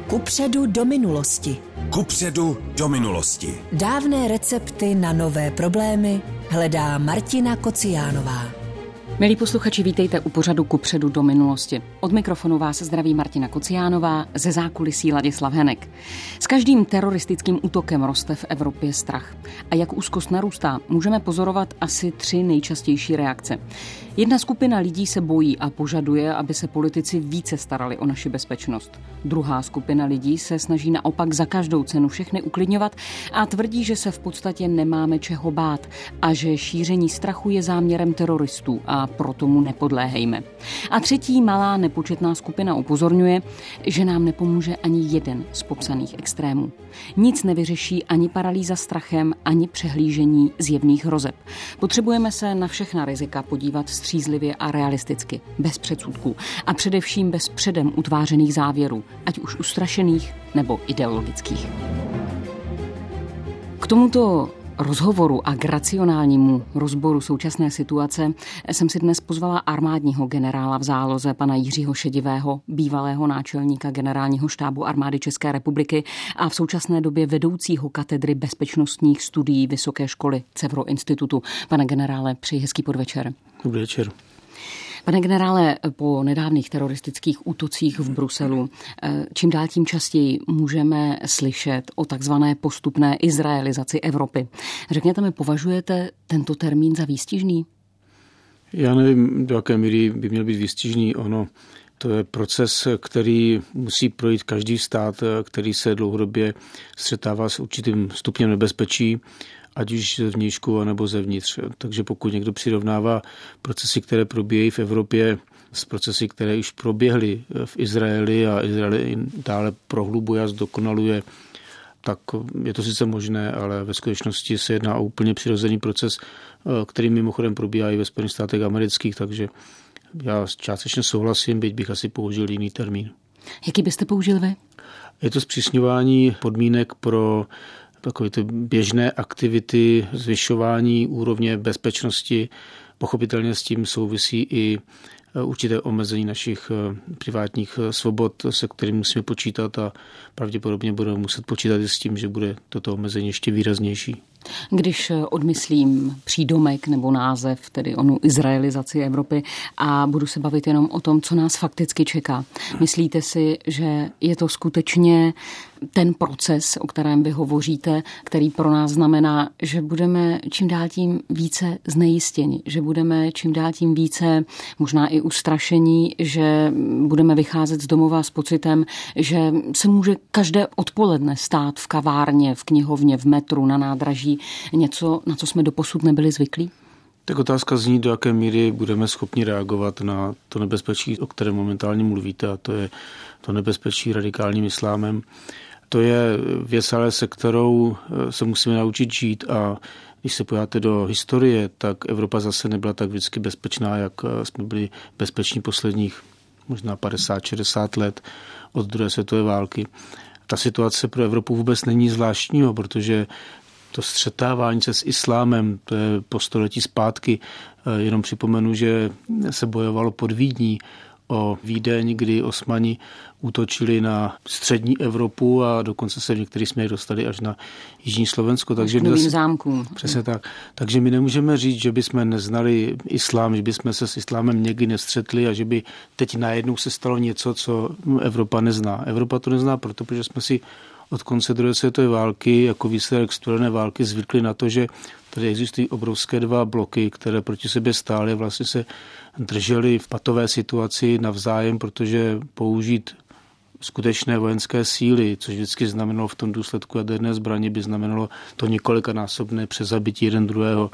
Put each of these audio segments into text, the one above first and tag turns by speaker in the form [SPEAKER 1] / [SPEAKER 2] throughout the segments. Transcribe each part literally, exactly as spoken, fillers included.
[SPEAKER 1] Kupředu do minulosti.
[SPEAKER 2] Kupředu do minulosti.
[SPEAKER 1] Dávné recepty na nové problémy hledá Martina Kociánová.
[SPEAKER 3] Milí posluchači, vítejte u pořadu Kupředu do minulosti. Od mikrofonu vás zdraví Martina Kociánová, ze zákulisí Ladislav Henek. S každým teroristickým útokem roste v Evropě strach. A jak úzkost narůstá, můžeme pozorovat asi tři nejčastější reakce. Jedna skupina lidí se bojí a požaduje, aby se politici více starali o naši bezpečnost. Druhá skupina lidí se snaží naopak za každou cenu všechny uklidňovat a tvrdí, že se v podstatě nemáme čeho bát a že šíření strachu je záměrem teroristů a proto mu nepodléhejme. A třetí malá nepočetná skupina upozorňuje, že nám nepomůže ani jeden z popsaných extrémů. Nic nevyřeší ani paralýza strachem, ani přehlížení zjevných hrozeb. Potřebujeme se na všechna rizika podívat střízlivě a realisticky, bez předsudků a především bez předem utvářených závěrů, ať už ustrašených nebo ideologických. K tomuto rozhovoru a k racionálnímu rozboru současné situace jsem si dnes pozvala armádního generála v záloze, pana Jiřího Šedivého, bývalého náčelníka generálního štábu armády České republiky a v současné době vedoucího katedry bezpečnostních studií Vysoké školy Cevro institutu. Pane generále, přeji hezký podvečer.
[SPEAKER 4] Dobrý večer.
[SPEAKER 3] Pane generále, po nedávných teroristických útocích v Bruselu čím dál tím častěji můžeme slyšet o takzvané postupné izraelizaci Evropy. Řekněte mi, považujete tento termín za výstižný?
[SPEAKER 4] Já nevím, do jaké míry by měl být výstižný. Ono, to je proces, který musí projít každý stát, který se dlouhodobě střetává s určitým stupněm nebezpečí, ať už zevnějšku nebo zevnitř. Takže pokud někdo přirovnává procesy, které probíhají v Evropě s procesy, které už proběhly v Izraeli a Izrael dále prohlubuje a zdokonaluje, tak je to sice možné, ale ve skutečnosti se jedná o úplně přirozený proces, který mimochodem probíhá i ve Spojených státech amerických, takže já částečně souhlasím, byť bych asi použil jiný termín.
[SPEAKER 3] Jaký byste použil vy?
[SPEAKER 4] Je to zpřísňování podmínek pro takové ty běžné aktivity, zvyšování úrovně bezpečnosti. Pochopitelně s tím souvisí i určité omezení našich privátních svobod, se kterými musíme počítat a pravděpodobně budeme muset počítat i s tím, že bude toto omezení ještě výraznější.
[SPEAKER 3] Když odmyslím přídomek nebo název, tedy onu izraelizaci Evropy, a budu se bavit jenom o tom, co nás fakticky čeká. Myslíte si, že je to skutečně ten proces, o kterém vy hovoříte, který pro nás znamená, že budeme čím dál tím více znejistěni, že budeme čím dál tím více možná i ustrašení, že budeme vycházet z domova s pocitem, že se může každé odpoledne stát v kavárně, v knihovně, v metru, na nádraží něco, na co jsme doposud nebyli zvyklí?
[SPEAKER 4] Tak otázka zní, do jaké míry budeme schopni reagovat na to nebezpečí, o kterém momentálně mluvíte, a to je to nebezpečí radikálním islámem. To je věc, ale se kterou se musíme naučit žít, a když se podíváte do historie, tak Evropa zase nebyla tak vždycky bezpečná, jak jsme byli bezpeční posledních možná padesát šedesát let od druhé světové války. Ta situace pro Evropu vůbec není zvláštního, protože to střetávání se s islámem, to je po století zpátky. Jenom připomenu, že se bojovalo pod Vídní o Vídeň, kdy Osmani útočili na střední Evropu a dokonce se v některých směrech dostali až na jižní Slovensko. Takže
[SPEAKER 3] novým zase, zámkům.
[SPEAKER 4] Přesně tak. Takže my nemůžeme říct, že bychom neznali islám, že bychom se s islámem někdy nestřetli a že by teď najednou se stalo něco, co Evropa nezná. Evropa to nezná, protože jsme si od konce druhé světové války jako výsledek studené války zvykli na to, že tady existují obrovské dva bloky, které proti sobě stály a vlastně se drželi v patové situaci navzájem, protože použít skutečné vojenské síly, což vždycky znamenalo v tom důsledku jaderné zbraně, by znamenalo to několikanásobné přezabití jeden druhého.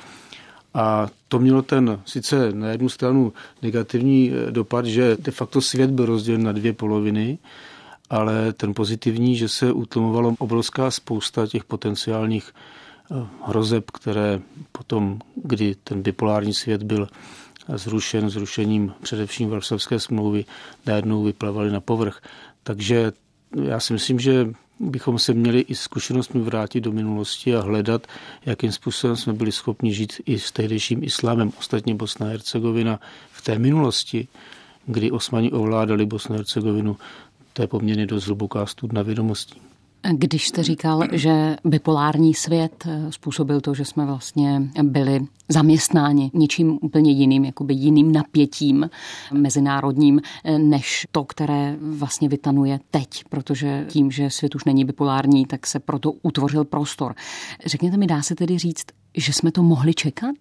[SPEAKER 4] A to mělo ten sice na jednu stranu negativní dopad, že de facto svět byl rozdělen na dvě poloviny, ale ten pozitivní, že se utlumovalo obrovská spousta těch potenciálních hrozeb, které potom, kdy ten bipolární svět byl zrušen zrušením především Varšavské smlouvy, najednou vyplavaly na povrch. Takže já si myslím, že bychom se měli i zkušenostmi vrátit do minulosti a hledat, jakým způsobem jsme byli schopni žít i s tehdejším islámem. Ostatně Bosna a Hercegovina v té minulosti, kdy Osmani ovládali Bosnu a Hercegovinu, to je poměrně dost hluboká studna vědomostí.
[SPEAKER 3] Když jste říkal, že bipolární svět způsobil to, že jsme vlastně byli zaměstnáni něčím úplně jiným, jakoby jiným napětím mezinárodním, než to, které vlastně vytanuje teď, protože tím, že svět už není bipolární, tak se proto utvořil prostor. Řekněte mi, dá se tedy říct, že jsme to mohli čekat?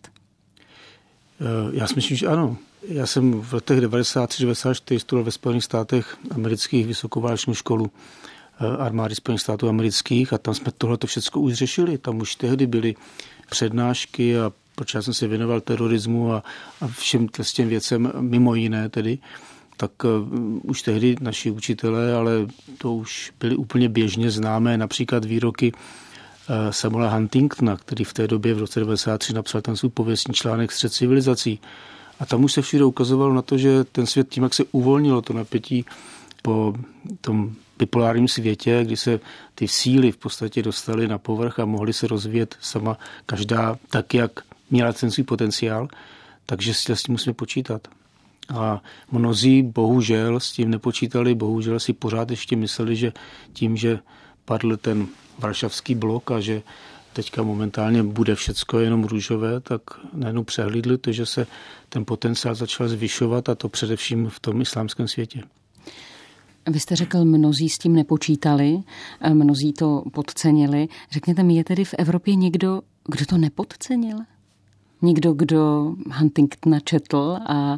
[SPEAKER 4] Já si myslím, že ano. Já jsem v letech devadesát tři devadesát čtyři studoval ve Spojených státech amerických vysokoválečnou školu armády Spojených států amerických a tam jsme tohleto všechno už řešili. Tam už tehdy byly přednášky a proč já jsem se věnoval terorismu a, a všem těm věcem mimo jiné tedy, tak uh, už tehdy naši učitelé, ale to už byly úplně běžně známé, například výroky uh, Samuela Huntingtona, který v té době v roce devadesát tři napsal ten svůj pověstní článek Střet civilizací. A tam už se všude ukazovalo na to, že ten svět tím, jak se uvolnilo to napětí po tom bipolárním světě, kdy se ty síly v podstatě dostaly na povrch a mohly se rozvíjet sama každá tak, jak měla ten svůj potenciál, takže s tím musíme počítat. A mnozí bohužel s tím nepočítali, bohužel si pořád ještě mysleli, že tím, že padl ten varšavský blok a že teďka momentálně bude všecko jenom růžové, tak najednou přehlídli to, že se ten potenciál začal zvyšovat a to především v tom islámském světě.
[SPEAKER 3] Vy jste řekl, mnozí s tím nepočítali, mnozí to podcenili. Řekněte mi, je tedy v Evropě někdo, kdo to nepodcenil? Někdo, kdo Huntingtona četl a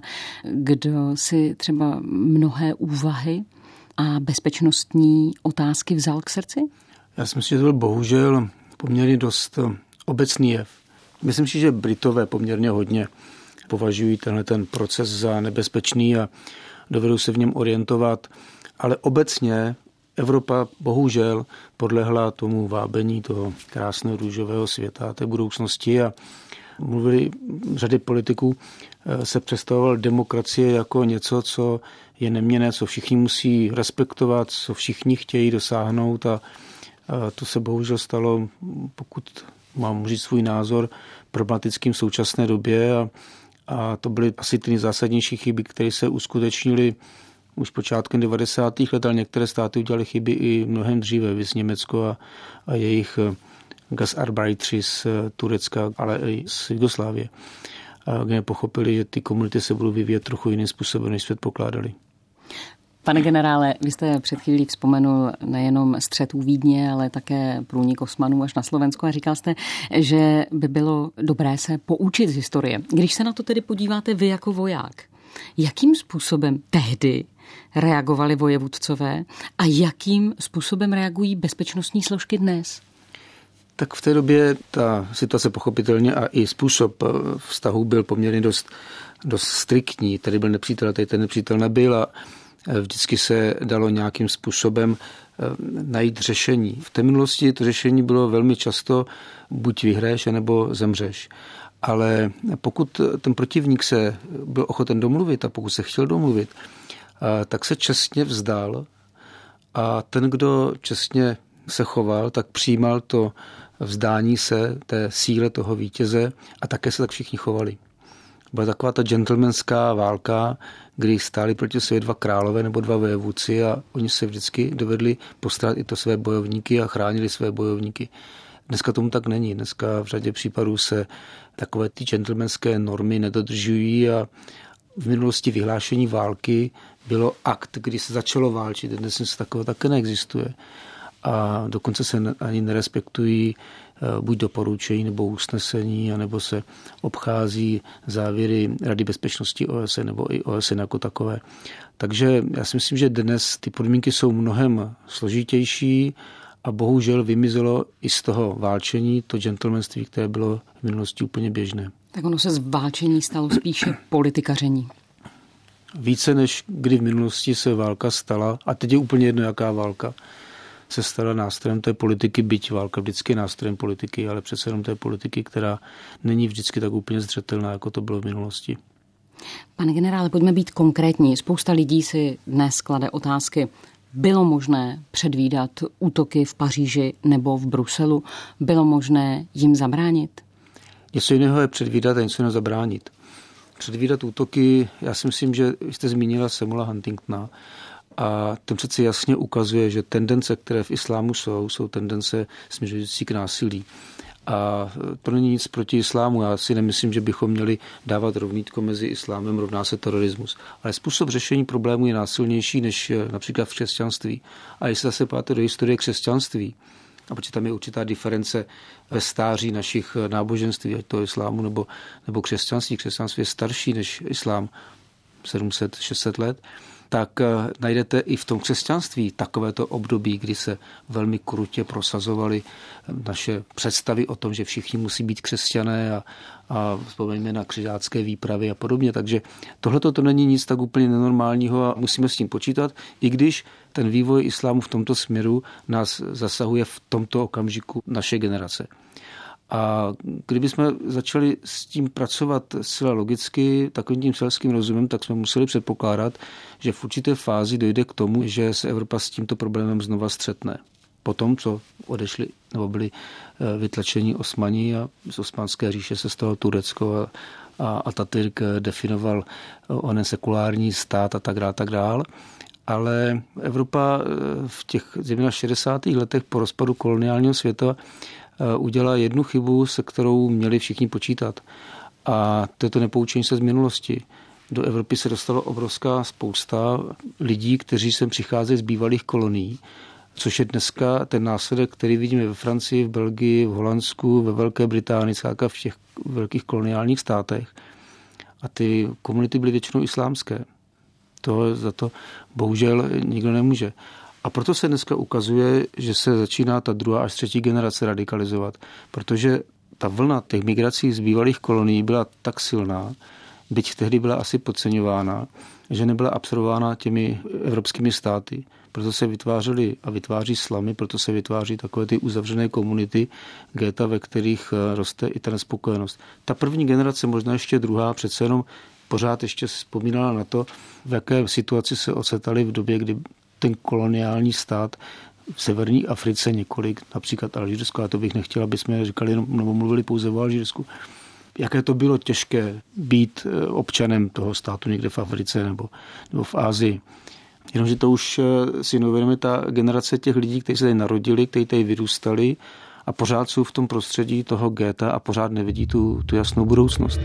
[SPEAKER 3] kdo si třeba mnohé úvahy a bezpečnostní otázky vzal k srdci?
[SPEAKER 4] Já si myslím, že to byl bohužel poměrně dost obecný jev. Myslím si, že Britové poměrně hodně považují tenhle ten proces za nebezpečný a dovedou se v něm orientovat. Ale obecně Evropa bohužel podlehla tomu vábení toho krásného růžového světa, té budoucnosti a mluvili řady politiků, se představoval demokracie jako něco, co je neměnné, co všichni musí respektovat, co všichni chtějí dosáhnout a to se bohužel stalo, pokud mám říct svůj názor, problematickým v současné době a, a to byly asi ty nejzásadnější chyby, které se uskutečnily už počátkem devadesátých let, ale některé státy udělaly chyby i mnohem dříve, viz Německo a, a jejich Gastarbeitři z Turecka, ale i z Jugoslávie, kde pochopili, že ty komunity se budou vyvíjet trochu jiným způsobem, než svět pokládali.
[SPEAKER 3] Pane generále, vy jste před chvílí vzpomenul nejenom střet u Vídně, ale také průnik Osmanů až na Slovensko a říkal jste, že by bylo dobré se poučit z historie. Když se na to tedy podíváte vy jako voják, jakým způsobem tehdy reagovali vojevůdcové a jakým způsobem reagují bezpečnostní složky dnes?
[SPEAKER 4] Tak v té době ta situace pochopitelně a i způsob vztahu byl poměrně dost, dost striktní. Tady byl nepřítel, tady ten nepřítel nebyl a vždycky se dalo nějakým způsobem najít řešení. V té minulosti to řešení bylo velmi často buď vyhraješ, nebo zemřeš. Ale pokud ten protivník se byl ochoten domluvit a pokud se chtěl domluvit, tak se čestně vzdal a ten, kdo čestně se choval, tak přijímal to vzdání se té síle toho vítěze a také se tak všichni chovali. Byla taková ta gentlemanská válka, kdy stáli proti sobě dva králové nebo dva vévůdci a oni se vždycky dovedli postarat i to své bojovníky a chránili své bojovníky. Dneska tomu tak není. Dneska v řadě případů se takové ty gentlemanské normy nedodržují a v minulosti vyhlášení války bylo akt, kdy se začalo válčit. Dnes něco takového také neexistuje. A dokonce se ani nerespektují buď doporučení nebo usnesení, anebo se obchází závěry Rady bezpečnosti O S N nebo i O S N jako takové. Takže já si myslím, že dnes ty podmínky jsou mnohem složitější a bohužel vymizelo i z toho válčení to gentlemanství, které bylo v minulosti úplně běžné.
[SPEAKER 3] Tak ono se z válčení stalo spíše politikaření.
[SPEAKER 4] Více než kdy v minulosti se válka stala, a teď je úplně jedno, jaká válka, se stala nástrojem té politiky, byť válka vždycky je nástrojem politiky, ale přece jenom té politiky, která není vždycky tak úplně zřetelná, jako to bylo v minulosti.
[SPEAKER 3] Pane generále, pojďme být konkrétní. Spousta lidí si dnes klade otázky. Bylo možné předvídat útoky v Paříži nebo v Bruselu? Bylo možné jim zabránit?
[SPEAKER 4] Něco jiného je předvídat a něco jiného zabránit. Předvídat útoky, já si myslím, že jste zmínila Samuela Huntingtona. A ten přece jasně ukazuje, že tendence, které v islámu jsou, jsou tendence směřující k násilí. A to není nic proti islámu. Já si nemyslím, že bychom měli dávat rovnítko mezi islámem rovná se terorismus. Ale způsob řešení problému je násilnější než například v křesťanství. A jestli se páte do historie křesťanství, a protože tam je určitá diference ve stáří našich náboženství, ať to islámu nebo, nebo křesťanství. Křesťanství je starší než islám, sedm set šest set let, tak najdete i v tom křesťanství takovéto období, kdy se velmi krutě prosazovaly naše představy o tom, že všichni musí být křesťané a, a vzpomeňme na křižácké výpravy a podobně. Takže tohleto to není nic tak úplně nenormálního a musíme s tím počítat, i když ten vývoj islámu v tomto směru nás zasahuje v tomto okamžiku naše generace. A kdybychom začali s tím pracovat zcela logicky, takovým tím selským rozumem, tak jsme museli předpokládat, že v určité fázi dojde k tomu, že se Evropa s tímto problémem znova střetne. Po tom, co odešli nebo byli vytlačeni Osmani a z Osmanské říše se stalo Turecko a, a Atatürk definoval onen sekulární stát a tak dále, tak dále. Ale Evropa v těch zejména šedesátých letech po rozpadu koloniálního světa udělala jednu chybu, se kterou měli všichni počítat. A to je to nepoučení se z minulosti. Do Evropy se dostalo obrovská spousta lidí, kteří sem přicházejí z bývalých kolonií, což je dneska ten následek, který vidíme ve Francii, v Belgii, v Holandsku, ve Velké Británii, v těch velkých koloniálních státech. A ty komunity byly většinou islámské. To za to bohužel nikdo nemůže. A proto se dneska ukazuje, že se začíná ta druhá až třetí generace radikalizovat, protože ta vlna těch migrací z bývalých kolonií byla tak silná, byť tehdy byla asi podceňována, že nebyla absorbována těmi evropskými státy. Proto se vytvářely a vytváří slamy, proto se vytváří takové ty uzavřené komunity, geta, ve kterých roste i ta nespokojenost. Ta první generace, možná ještě druhá, přece jenom pořád ještě vzpomínala na to, v jaké situaci se ocitali v době, kdy ten koloniální stát v severní Africe několik, například Alžírsko, a to bych nechtěl, aby jsme říkali nebo mluvili pouze o Alžírsku, jaké to bylo těžké být občanem toho státu někde v Africe nebo, nebo v Asii. Jenomže to už si neuvědomíme ta generace těch lidí, kteří se tady narodili, kteří tady vyrůstali a pořád jsou v tom prostředí toho geta a pořád nevidí tu, tu jasnou budoucnost.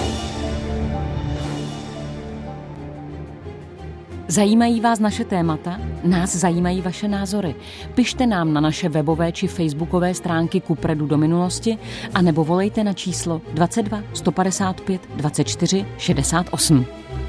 [SPEAKER 3] Zajímají vás naše témata? Nás zajímají vaše názory. Pište nám na naše webové či facebookové stránky Kupředu do minulosti a nebo volejte na číslo dvacet dva sto padesát pět dvacet čtyři šedesát osm.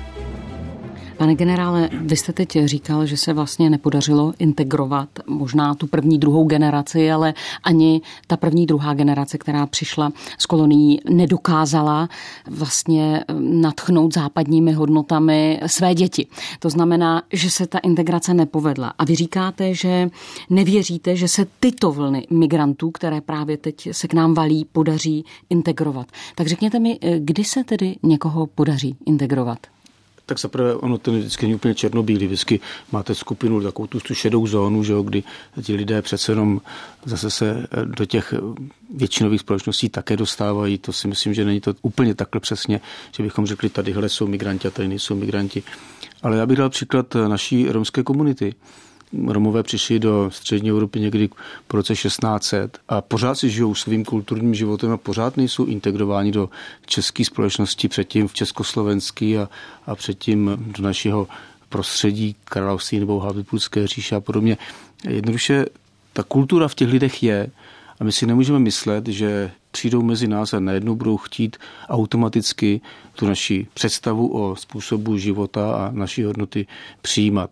[SPEAKER 3] Pane generále, vy jste teď říkal, že se vlastně nepodařilo integrovat možná tu první, druhou generaci, ale ani ta první, druhá generace, která přišla z kolonií, nedokázala vlastně nadchnout západními hodnotami své děti. To znamená, že se ta integrace nepovedla. A vy říkáte, že nevěříte, že se tyto vlny migrantů, které právě teď se k nám valí, podaří integrovat. Tak řekněte mi, kdy se tedy někoho podaří integrovat?
[SPEAKER 4] Tak zaprvé ono to vždycky není úplně černobílý. Vždycky máte skupinu, takovou tu, tu šedou zónu, že jo, kdy ti lidé přece jenom zase se do těch většinových společností také dostávají. To si myslím, že není to úplně takhle přesně, že bychom řekli, tadyhle jsou migranti a tady nejsou migranti. Ale já bych dal příklad naší romské komunity. Romové přišli do střední Evropy někdy po roce šestnáct set a pořád si žijou svým kulturním životem a pořád nejsou integrováni do české společnosti, předtím v československý a, a předtím do našeho prostředí království nebo Habsburské říše a podobně. Jednoduše ta kultura v těch lidech je a my si nemůžeme myslet, že přijdou mezi nás a najednou budou chtít automaticky tu naši představu o způsobu života a naší hodnoty přijímat.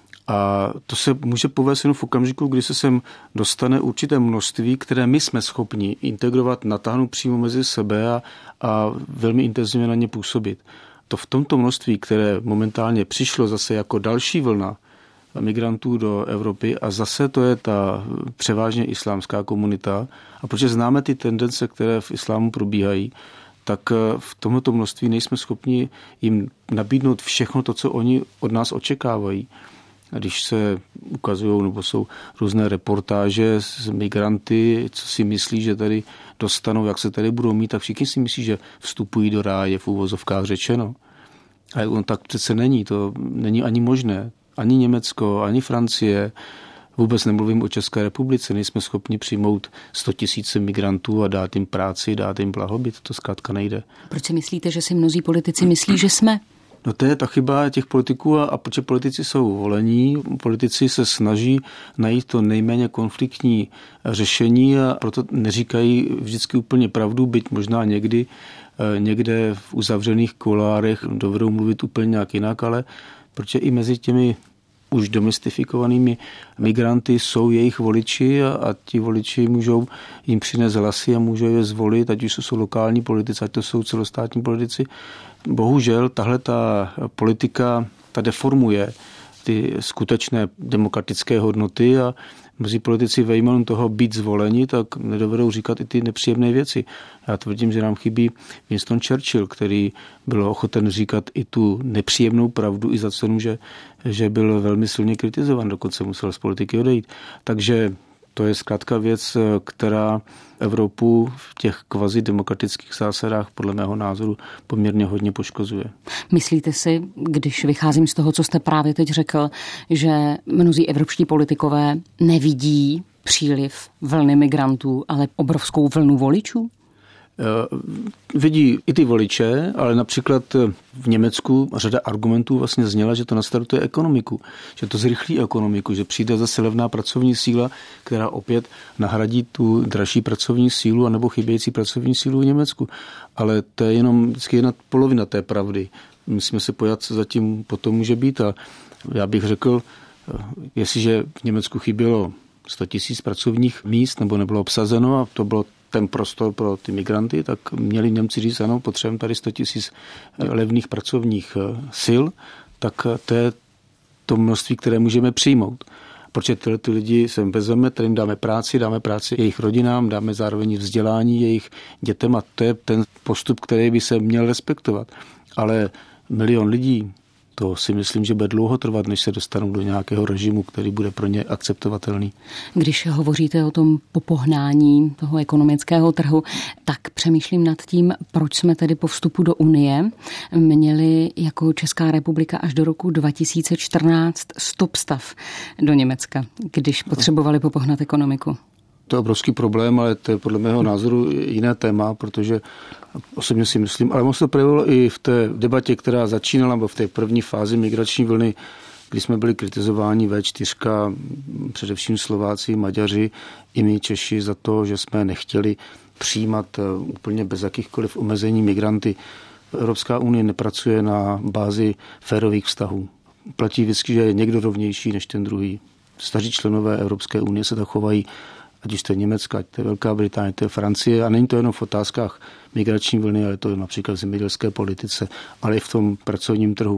[SPEAKER 4] A to se může povést jenom v okamžiku, kdy se sem dostane určité množství, které my jsme schopni integrovat, natáhnout přímo mezi sebe a, a velmi intenzivně na ně působit. To v tomto množství, které momentálně přišlo zase jako další vlna migrantů do Evropy a zase to je ta převážně islámská komunita. A protože známe ty tendence, které v islámu probíhají, tak v tomto množství nejsme schopni jim nabídnout všechno to, co oni od nás očekávají. A když se ukazují, nebo jsou různé reportáže z migranty, co si myslí, že tady dostanou, jak se tady budou mít, tak všichni si myslí, že vstupují do ráje, v úvozovkách řečeno. Ale on tak přece není, to není ani možné. Ani Německo, ani Francie, vůbec nemluvím o České republice, nejsme schopni přijmout sto tisíc migrantů a dát jim práci, dát jim blahobyt, to zkrátka nejde.
[SPEAKER 3] Proč si myslíte, že si mnozí politici myslí, že jsme?
[SPEAKER 4] No to je ta chyba těch politiků a, a protože politici jsou volení, politici se snaží najít to nejméně konfliktní řešení a proto neříkají vždycky úplně pravdu, byť možná někdy někde v uzavřených kulárech dovedou mluvit úplně nějak jinak, ale protože i mezi těmi už domestifikovanými migranty jsou jejich voliči a, a ti voliči můžou jim přinést hlasy a můžou je zvolit, ať už to jsou lokální politici, ať to jsou celostátní politici. Bohužel tahle ta politika ta deformuje ty skutečné demokratické hodnoty a mnozí politici ve jménu toho být zvoleni, tak nedovedou říkat i ty nepříjemné věci. Já tvrdím, že nám chybí Winston Churchill, který byl ochoten říkat i tu nepříjemnou pravdu i za cenu, že, že byl velmi silně kritizovan, dokonce musel z politiky odejít. Takže to je zkrátka věc, která Evropu v těch kvazidemokratických zásadách podle mého názoru poměrně hodně poškozuje.
[SPEAKER 3] Myslíte si, když vycházím z toho, co jste právě teď řekl, že mnozí evropští politikové nevidí příliv vlny migrantů, ale obrovskou vlnu voličů?
[SPEAKER 4] Vidí i ty voliče, ale například v Německu řada argumentů vlastně zněla, že to nastartuje ekonomiku, že to zrychlí ekonomiku, že přijde zase levná pracovní síla, která opět nahradí tu dražší pracovní sílu anebo chybějící pracovní sílu v Německu. Ale to je jenom vždycky jedna polovina té pravdy. Musíme se pojat, co zatím potom může být. A já bych řekl, jestliže v Německu chybělo sto tisíc pracovních míst nebo nebylo obsazeno a to bylo ten prostor pro ty migranty, tak měli Němci říct, ano, potřebujeme tady sto tisíc levných pracovních sil, tak to je to množství, které můžeme přijmout. Protože tyhle ty lidi sem vezmeme, tady jim dáme práci, dáme práci jejich rodinám, dáme zároveň vzdělání jejich dětem a to je ten postup, který by se měl respektovat. Ale milion lidí, to si myslím, že bude dlouho trvat, než se dostanou do nějakého režimu, který bude pro ně akceptovatelný.
[SPEAKER 3] Když hovoříte o tom popohnání toho ekonomického trhu, tak přemýšlím nad tím, proč jsme tedy po vstupu do Unie měli jako Česká republika až do roku dva tisíce čtrnáct stopstav do Německa, když potřebovali popohnat ekonomiku.
[SPEAKER 4] To je obrovský problém, ale to je podle mého názoru jiné téma, protože osobně si myslím, ale ono se to projevilo i v té debatě, která začínala, nebo v té první fázi migrační vlny, kdy jsme byli kritizováni vé čtyři, především Slováci, Maďaři, i my Češi za to, že jsme nechtěli přijímat úplně bez jakýchkoliv omezení migranty. Evropská unie nepracuje na bázi férových vztahů. Platí vždycky, že je někdo rovnější než ten druhý. Staří členové Evropské unie se tak chovají, ať už to je Německo, ať to je Velká Británie, to je Francie. A není to jenom v otázkách migrační vlny, ale to je například v zemědělské politice, ale i v tom pracovním trhu.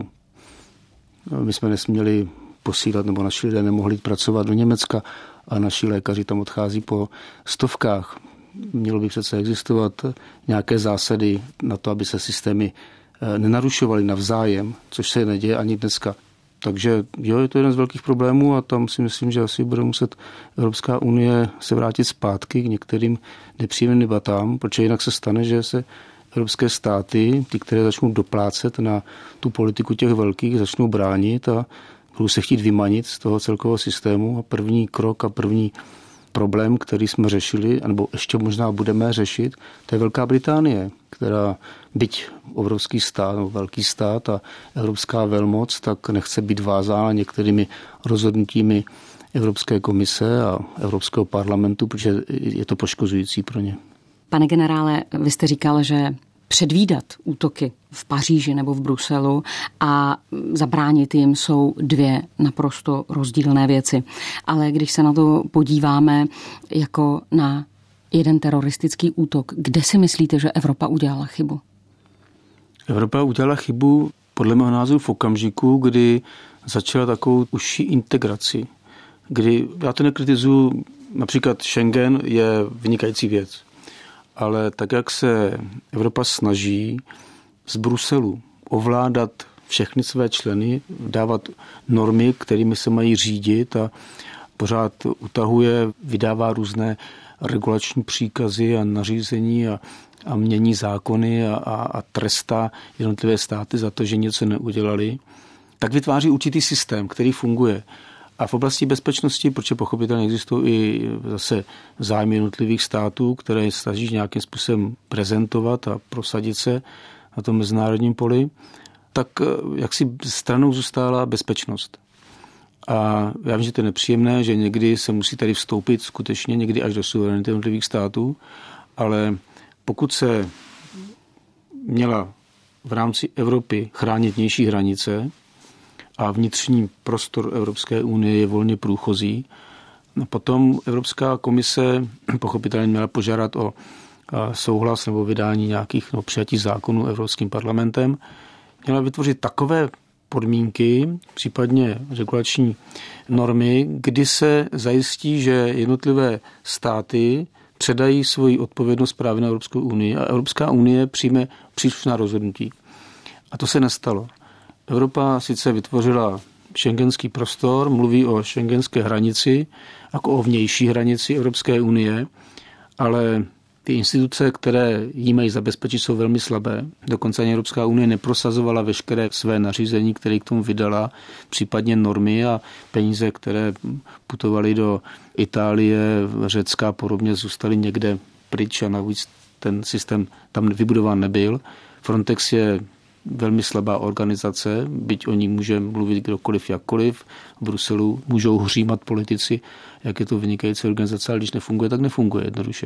[SPEAKER 4] My jsme nesměli posílat, nebo naši lidé nemohli pracovat do Německa a naši lékaři tam odchází po stovkách. Mělo by přece existovat nějaké zásady na to, aby se systémy nenarušovaly navzájem, což se neděje ani dneska. Takže jo, je to jeden z velkých problémů a tam si myslím, že asi bude muset Evropská unie se vrátit zpátky k některým nepříjemným debatám, protože jinak se stane, že se evropské státy, ty, které začnou doplácet na tu politiku těch velkých, začnou bránit a budou se chtít vymanit z toho celkového systému. A první krok a první problém, který jsme řešili, nebo ještě možná budeme řešit, to je Velká Británie, která byť obrovský stát, nebo velký stát a evropská velmoc, tak nechce být vázána některými rozhodnutími Evropské komise a Evropského parlamentu, protože je to poškozující pro ně.
[SPEAKER 3] Pane generále, vy jste říkal, že předvídat útoky v Paříži nebo v Bruselu a zabránit jim jsou dvě naprosto rozdílné věci. Ale když se na to podíváme jako na jeden teroristický útok, kde si myslíte, že Evropa udělala chybu?
[SPEAKER 4] Evropa udělala chybu podle mého názoru v okamžiku, kdy začala takovou užší integraci. Kdy, já to nekritizuju, například Schengen je vynikající věc, ale tak, jak se Evropa snaží z Bruselu ovládat všechny své členy, dávat normy, kterými se mají řídit a pořád utahuje, vydává různé regulační příkazy a nařízení a, a mění zákony a, a, a trestá jednotlivé státy za to, že něco neudělali, tak vytváří určitý systém, který funguje. A v oblasti bezpečnosti, protože pochopitelně existují i zase zájmy jednotlivých států, které snaží nějakým způsobem prezentovat a prosadit se na tom mezinárodním poli, tak jaksi stranou zůstala bezpečnost. A já vím, že to je nepříjemné, že někdy se musí tady vstoupit skutečně někdy až do suverenity jednotlivých států, ale pokud se měla v rámci Evropy chránit vnější hranice a vnitřní prostor Evropské unie je volně průchozí, no potom Evropská komise pochopitelně měla požádat o souhlas nebo vydání nějakých no, přijatí zákonů Evropským parlamentem, měla vytvořit takové podmínky, případně regulační normy, kdy se zajistí, že jednotlivé státy předají svoji odpovědnost právě na Evropskou unii a Evropská unie přijme příslušná rozhodnutí. A to se nestalo. Evropa sice vytvořila schengenský prostor, mluví o schengenské hranici, jako o vnější hranici Evropské unie, ale ty instituce, které jí mají zabezpečit, jsou velmi slabé. Dokonce ani Evropská unie neprosazovala veškeré své nařízení, které k tomu vydala, případně normy a peníze, které putovaly do Itálie, Řecka a podobně, zůstaly někde pryč a navíc ten systém tam vybudován nebyl. Frontex je velmi slabá organizace, byť o ní může mluvit kdokoliv jakkoliv. V Bruselu můžou hřímat politici, jak je to vynikající organizace, ale když nefunguje, tak nefunguje jednoduše.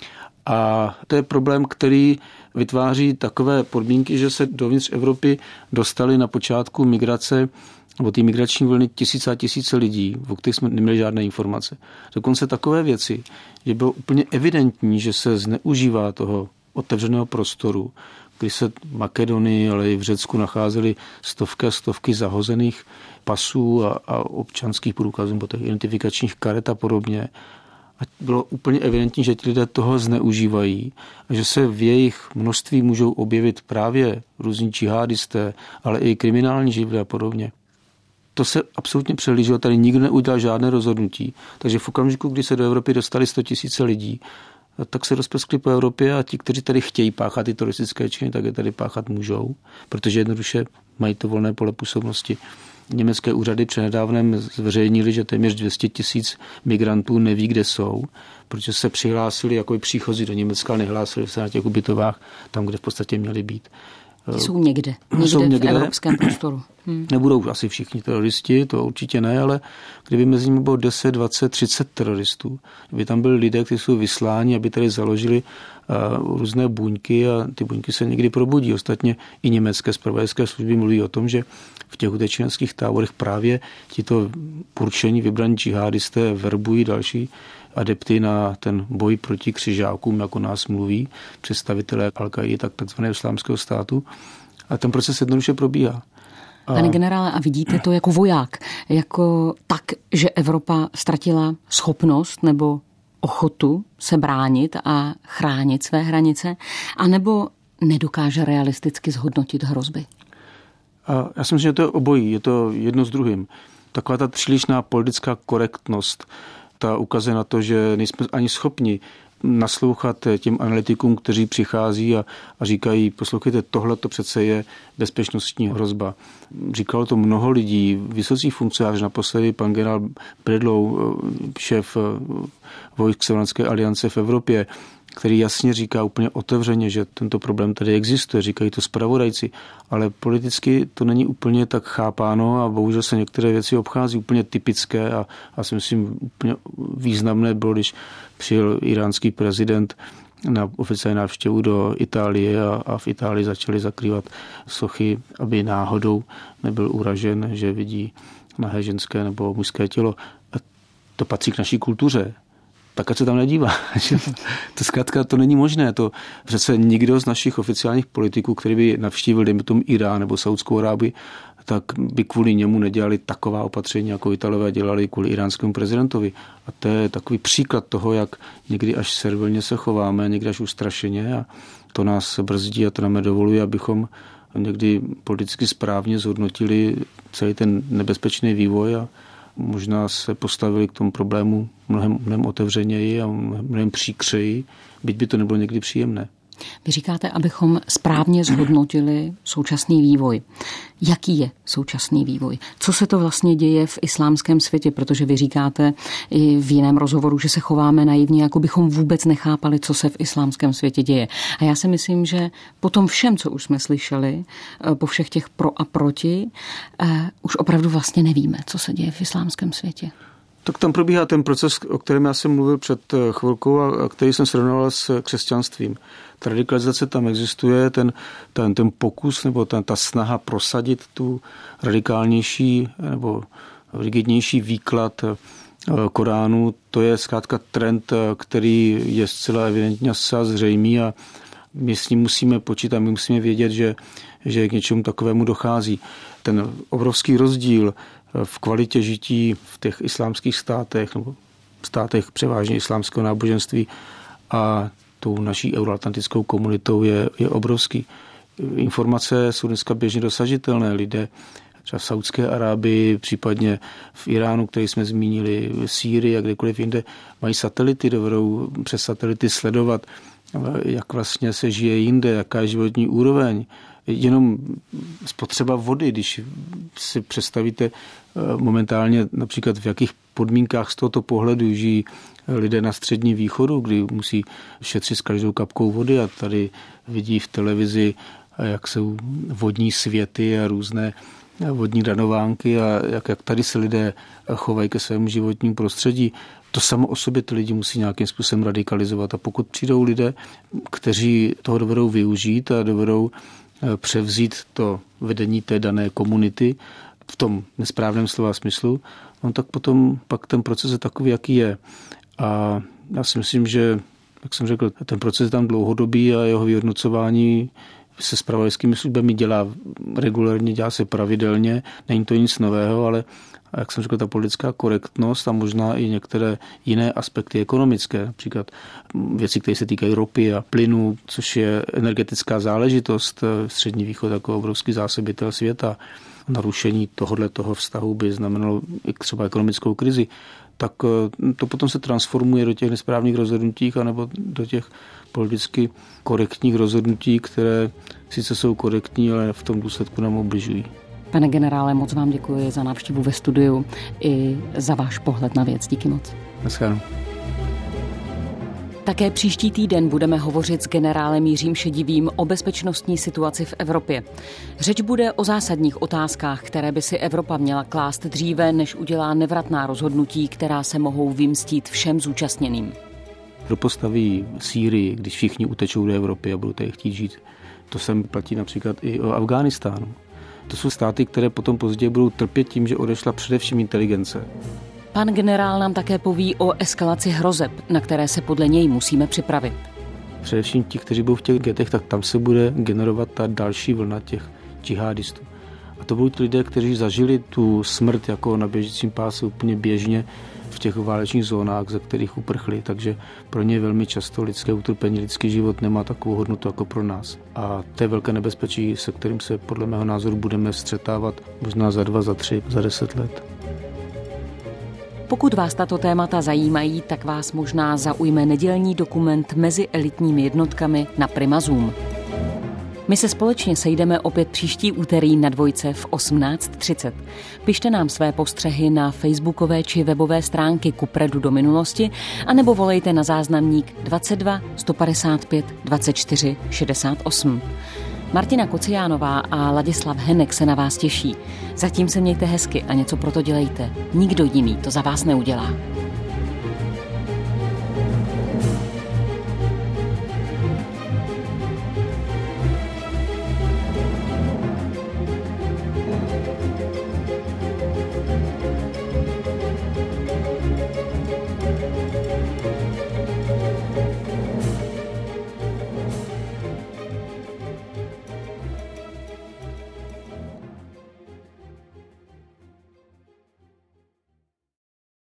[SPEAKER 4] A to je problém, který vytváří takové podmínky, že se dovnitř Evropy dostali na počátku migrace nebo ty migrační vlny tisíce a tisíce lidí, o kterých jsme neměli žádné informace. Dokonce takové věci, že bylo úplně evidentní, že se zneužívá toho otevřeného prostoru, kdy se v Makedonii, ale i v Řecku nacházely stovky a stovky zahozených pasů a, a občanských průkazů, nebo těch identifikačních karet a podobně. A bylo úplně evidentní, že ti lidé toho zneužívají a že se v jejich množství můžou objevit právě různí džihadisté, ale i kriminální živly a podobně. To se absolutně přehlíželo, tady nikdo neudělal žádné rozhodnutí. Takže v okamžiku, kdy se do Evropy dostali sto tisíc lidí, tak se rozprskli po Evropě a ti, kteří tady chtějí páchat ty teroristické činy, tak je tady páchat můžou, protože jednoduše mají to volné pole působnosti. Německé úřady přednedávnem zveřejnili, že téměř dvě stě tisíc migrantů neví, kde jsou, protože se přihlásili jako příchozí do Německa, nehlásili se na těch ubytovách tam, kde v podstatě měli být.
[SPEAKER 3] Jsou někde, někde,
[SPEAKER 4] jsou někde
[SPEAKER 3] v evropském prostoru. Hmm.
[SPEAKER 4] Nebudou asi všichni teroristi, to určitě ne, ale kdyby mezi nimi bylo deset, dvacet, třicet teroristů, kdyby tam byli lidé, kteří jsou vysláni, aby tady založili uh, různé buňky a ty buňky se někdy probudí. Ostatně i německé zpravodajské služby mluví o tom, že v těch utečeneckých táborech právě tito určení vybraní džihadisté verbují další adepty na ten boj proti křižákům, jako nás mluví představitelé Al-Kaidi, tak takzvaného islámského státu. A ten proces jednoduše probíhá. A...
[SPEAKER 3] Pane generále, a vidíte to jako voják, jako tak, že Evropa ztratila schopnost nebo ochotu se bránit a chránit své hranice, anebo nedokáže realisticky zhodnotit hrozby?
[SPEAKER 4] A já si myslím, že to je obojí, je to jedno s druhým. Taková ta přílišná politická korektnost, ta ukazuje na to, že nejsme ani schopni naslouchat těm analytikům, kteří přichází a, a říkají, poslouchejte, tohle to přece je bezpečnostní hrozba. Říkalo to mnoho lidí, vysocí funkcionáři, naposledy pan generál Bredlow, šéf vojsk Severoatlantické aliance v Evropě, který jasně říká úplně otevřeně, že tento problém tady existuje, říkají to zpravodajci, ale politicky to není úplně tak chápáno a bohužel se některé věci obchází úplně typické a, a si myslím úplně významné bylo, když přijel iránský prezident na oficiální návštěvu do Itálie a, a v Itálii začali zakrývat sochy, aby náhodou nebyl uražen, že vidí nahé ženské nebo mužské tělo. A to patří k naší kultuře. Tak ať se tam nedívá. To zkrátka to není možné. To přece nikdo z našich oficiálních politiků, který by navštívil, dejme tomu Irán nebo Saudskou Arábii, tak by kvůli němu nedělali taková opatření, jako Italové dělali kvůli iránskému prezidentovi. A to je takový příklad toho, jak někdy až servilně se chováme, někdy až ustrašeně a to nás brzdí a to nám nedovoluje, abychom někdy politicky správně zhodnotili celý ten nebezpečný vývoj a možná se postavili k tomu problému mnohem, mnohem otevřeněji a mnohem příkřeji, byť by to nebylo někdy příjemné.
[SPEAKER 3] Vy říkáte, abychom správně zhodnotili současný vývoj. Jaký je současný vývoj? Co se to vlastně děje v islámském světě? Protože vy říkáte i v jiném rozhovoru, že se chováme naivně, jako bychom vůbec nechápali, co se v islámském světě děje. A já si myslím, že po tom všem, co už jsme slyšeli, po všech těch pro a proti, už opravdu vlastně nevíme, co se děje v islámském světě.
[SPEAKER 4] Tak tam probíhá ten proces, o kterém já jsem mluvil před chvilkou a který jsem srovnal s křesťanstvím. Ta radikalizace tam existuje, ten, ten, ten pokus nebo ta, ta snaha prosadit tu radikálnější nebo rigidnější výklad Koránu, to je zkrátka trend, který je zcela evidentně zcela zřejmý a my s ním musíme počítat, my musíme vědět, že, že k něčemu takovému dochází. Ten obrovský rozdíl v kvalitě žití v těch islámských státech nebo státech převážně islámského náboženství a tou naší euroatlantickou komunitou je, je obrovský. Informace jsou dneska běžně dosažitelné. Lidé třeba v Saudské Arábii, případně v Iránu, který jsme zmínili, v Sýrii a kdekoliv jinde, mají satelity, dovedou přes satelity sledovat, jak vlastně se žije jinde, jaká je životní úroveň. Jenom spotřeba vody, když si představíte momentálně například v jakých podmínkách z tohoto pohledu žijí lidé na Středním východu, kdy musí šetřit s každou kapkou vody a tady vidí v televizi, jak jsou vodní světy a různé vodní danovánky a jak, jak tady se lidé chovají ke svému životnímu prostředí. To samo o sobě ty lidi musí nějakým způsobem radikalizovat a pokud přijdou lidé, kteří toho dovedou využít a dovedou převzít to vedení té dané komunity v tom nesprávném slova smyslu, no tak potom pak ten proces je takový, jaký je. A já si myslím, že, jak jsem řekl, ten proces je tam dlouhodobý a jeho vyhodnocování se zpravodajskými službami dělá regulérně, dělá se pravidelně, není to nic nového, ale jak jsem řekl, ta politická korektnost a možná i některé jiné aspekty ekonomické, například věci, které se týkají ropy a plynu, což je energetická záležitost. Střední východ jako obrovský zásobitel světa. Narušení tohohle toho vztahu by znamenalo i třeba ekonomickou krizi. Tak to potom se transformuje do těch nesprávných rozhodnutí anebo do těch politicky korektních rozhodnutí, které sice jsou korektní, ale v tom důsledku nám ubližují.
[SPEAKER 3] Pane generále, moc vám děkuji za návštěvu ve studiu i za váš pohled na věc. Díky moc.
[SPEAKER 4] Naschledanou.
[SPEAKER 3] Také příští týden budeme hovořit s generálem Jiřím Šedivým o bezpečnostní situaci v Evropě. Řeč bude o zásadních otázkách, které by si Evropa měla klást dříve, než udělá nevratná rozhodnutí, která se mohou vymstít všem zúčastněným.
[SPEAKER 4] Kdo postaví Sýrii, když všichni utečou do Evropy a budou tady chtít žít? To se platí například i o Afghánistánu. To jsou státy, které potom později budou trpět tím, že odešla především inteligence.
[SPEAKER 3] Pan generál nám také poví o eskalaci hrozeb, na které se podle něj musíme připravit.
[SPEAKER 4] Především ti, kteří budou v těch getech, tak tam se bude generovat ta další vlna těch džihadistů. A to budou ti lidé, kteří zažili tu smrt jako na běžícím pásu úplně běžně v těch válečných zónách, ze kterých uprchli. Takže pro ně velmi často lidské utrpení, lidský život nemá takovou hodnotu jako pro nás. A to je velké nebezpečí, se kterým se podle mého názoru budeme střetávat možná za dva, za tři, za deset let.
[SPEAKER 3] Pokud vás tato témata zajímají, tak vás možná zaujme nedělní dokument Mezi elitními jednotkami na Prima Zoom. My se společně sejdeme opět příští úterý na Dvojce v osmnáct třicet. Pište nám své postřehy na facebookové či webové stránky Kupredu do minulosti anebo volejte na záznamník dvacet dva sto padesát pět dvacet čtyři šedesát osm. Martina Kociánová a Ladislav Henek se na vás těší. Zatím se mějte hezky a něco proto dělejte. Nikdo jiný to za vás neudělá.